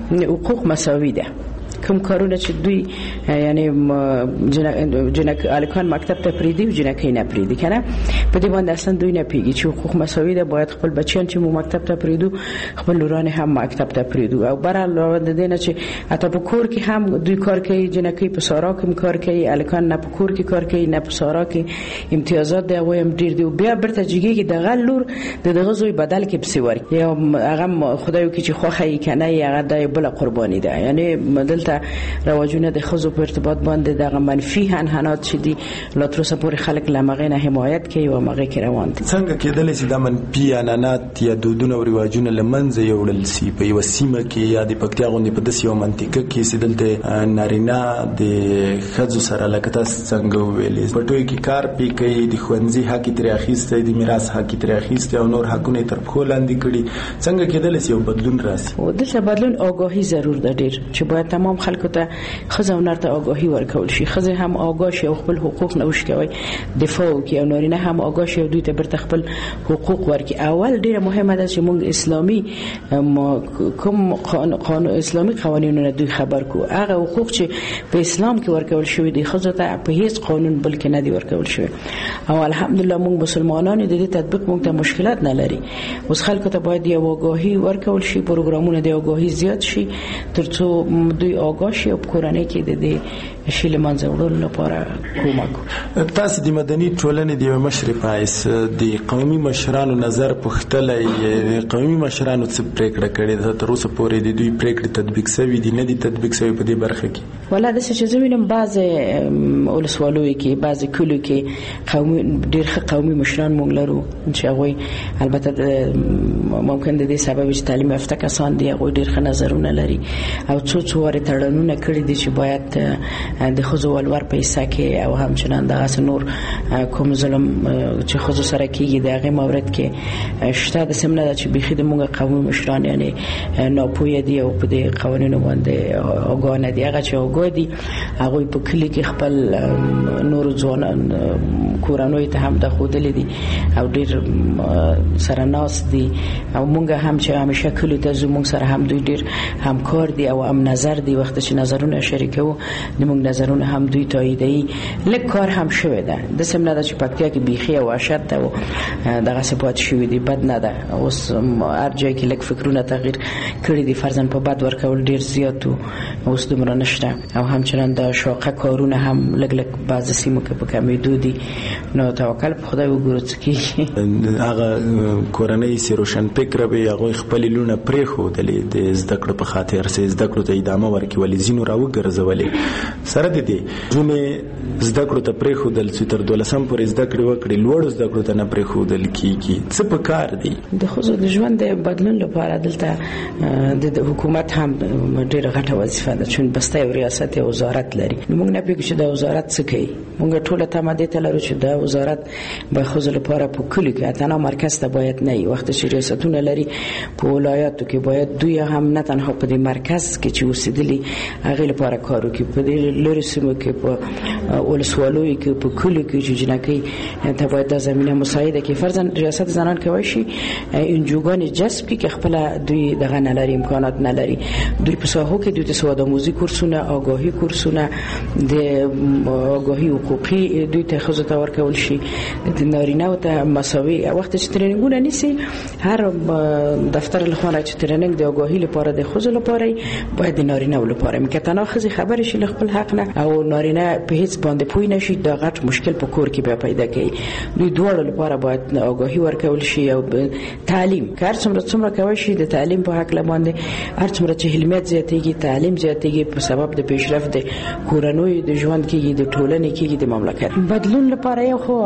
حقوق مساوی ده. کوم کارونه چې دوی یعنی جنک الکان مکتب ته پریدي او جنکې نه پریدي کنه، په دې باندې اصلا دوی نه پیږي چې حقوق مساوي ده. باید خپل بچیان چې مو مکتب ته پریدو خپل لوران هم مکتب ته پریدو. او بر علاوه د دې نه چې حتی په کور کې هم دوی کار کوي، جنکې په سارا کې کار کوي، الکان نه په کور کې کار کوي نه په سارا کې. امتیازات دی او هم ډیر دی. بیا برته جګي کې د غلور د دغه زوی بدل کې بسوري یا هغه خدایو کې چې خوخه یې کنه هغه د بل قرباني ده. یعنی دلته رواجونه د خزو په ارتباط باندې دغه منفي هنهانات چې دي لا تر اوسه پورې خلک لمغه نه حمایت کوي او مغه کې روان دي. څنګه کېدل چې د منفي هنهانات یا دودونه او رواجونه لمنځه یوړل سي په یو سیمه کې یا د پکتیا غونډې په داسې یو منطقه کې چې دلته نارینه د خزو سره لکه تاسو څنګه ویلې پټوي کې کار پی کوي، د خوندزي حق تر اخیسته، د میراث حق تر اخیسته او نور حقونه تر خو لاندې کړي. څنګه کېدل چې یو بدلون راسي؟ او دغه بدلون آگاهی ضرور ده ډیر چې باید تمام خلکو ته خزه او نرته آگاهی ورکول شي. خزه هم آگاه شي او خپل حقوق نوش کوي دفاع کوي او نارینه هم آگاه شي او دوی ته برته خپل حقوق ورکړي. اول ډیره مهمه ده چې موږ اسلامي کوم قانون اسلامي قوانینونه دوی خبر کو. هغه حقوق چې په اسلام کې ورکول شوی دي خزه ته په هیڅ قانون بلکې نه دی ورکول شوی. او الحمدلله موږ مسلمانان د دې تطبیق موږ ته مشکلات نه لري. اوس خلکو ته باید یو آگاهی ورکول شي، پروګرامونه د آگاهی زیات شي ترڅو دوی آگاه شي او کورنۍ کې د دې شیل منځ وړلو لپاره کومک. تاسو د مدني ټولنې د مشر پایس د قومي مشرانو نظر پوښتلای، قومي مشرانو څه پریکړه کړې ده تر اوسه پورې د دوی پریکړې تطبیق شوی دي نه دي تطبیق شوی په دې برخه کې؟ ولا د څه چې زمینم بعض ولسوالۍ کې بعض کلو کې قومي ډېر قومي مشران مونږ لرو چې هغه البته ممکن د دې سبب چې تعلیم یافته کسان دي هغه ډېر ښه نظرونه لري او څو واره تړونونه کړی دي چې باید د خزو ولور پیسې کې او همچنان د نور کوم ظلم چې خزو سره کېږي دغه مورد کې شته د سمنه چې بيخي د موږ قومي مشران یعنی ناپوهه دي او په دې قوانینو باندې آگاه نه دي. هغه چې آگاه دي هغه په کلی کې خپل نور ځوانان کورانوي ته هم د خودلې دي او ډیر سره ناس دي او موږ هم چې همیشه کلی ته زموږ سره هم دوی ډیر همکار دي او هم نظر دي. وخت چې نظرونه شریکو موږ نظرونه هم دوی تاییدي لک کار هم شوه ده. د سمنه د پکتیا کې بيخي او اشد ده او دغه صفات شوه دي بد نه ده. اوس هر ځای کې لک فکرونه تغییر کړی دي فرضاً په بد ورکول ډیر زیات اوس دومره نشته او همچنان د شاقه کارونه هم لګ لګ بعض سیمو کې په کمیدو دي. نو توکل په خدای وګورو چې هغه کورنۍ سیروشن فکر به هغه خپل لونه پرې خو د زده کړو په خاطر سه زده کړو ته ادامه ورکول زینو راوګرځولې سره دي ځونه زده کړو ته پرې خو دل تر 12 پورې زده کړو وکړي لوړ زده کړو ته نه پرې خو دل کیږي څه په کار دي د خزو د ژوند د بدلون لپاره دلته د حکومت هم ډېر غټه وظیفه ده چې بسته یو ریاست او وزارت لري. موږ نه پیږو چې د وزارت څه کوي. موږ ټول ته ماده ته لرو چې د وزارت به خزو لپاره په کلی کې اتنا مرکز ته باید نه وخت چې ریاستونه لري په ولایاتو کې باید دوی هم نه تنها په دې مرکز کې چې وسیدلی هغه لپاره کار وکړي په دې لوري سیمو کې په ولسوالۍ کې په کلی کې چې جنکې ته باید د زمينه مساعده کې فرضاً ریاست زنان کوي شي انجوګان جذب کې خپل دوی دغه نه لري امکانات نه لري. دوی په ساحو کې دوی د سواد آموزي کورسونه آگاهی کورسونه د آگاهی حقوقي دوی ته خزو ته ورکول شي د نارینه او ته مساوي وخت چې ترینینګونه نيسي هر دفتر لخوا چې تریننګ د آگاهی لپاره د خزو لپاره باید د نارینه لپاره مکتنا خزي خبر شي خپل حق نه او نارینه په هیڅ باندې پوي نشي دا غټ مشکل په کور کې به پیدا کوي. دوی دوه لپاره باید آگاهی ورکول شي او تعلیم کار څومره کوي شي د تعلیم په حق باندې هر څومره چې علمیت زیاتېږي تعلیم زیاتېږي په سبب د پیشرفت د کورنوي د ژوند کې د ټولنې کې د مملکت بدلون لپاره یو خو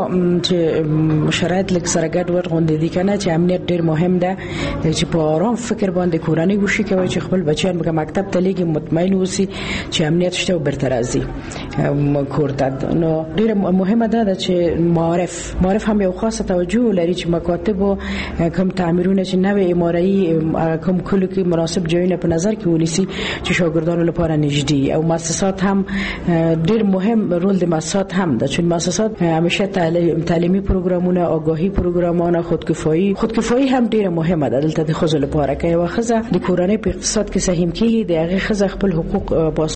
چې شرایط لکه سره ګډ ور غونډې دي کنه چې امنیت ډیر مهم ده چې په آرام فکر باندې کورنۍ وشي کوي چې خپل بچیان په مکتب ته لګي مطمئن اوسي چې امنیت شته او برترازي کوړه. نو ډیره مهمه ده چې معرف هم یو خاصه توجه لري چې مکاتب او کوم تعمیرونه چې نوې امارایي کوم کلو کې مناسب جوړونه په نظر کې ونیسي چې شاګردانو لپاره نږدې او مؤسسات هم ډیر مهم رول د مؤسسات هم ده، چون مؤسسات همیشه تعلیمي پروګرامونه، آگاهی پروګرامونه، خودکفایی هم ډیره مهمه ده دلته د خزو لپاره. که یو خزه د کورنۍ په اقتصاد کې سهم کیږي د هغه خزه خپل حقوق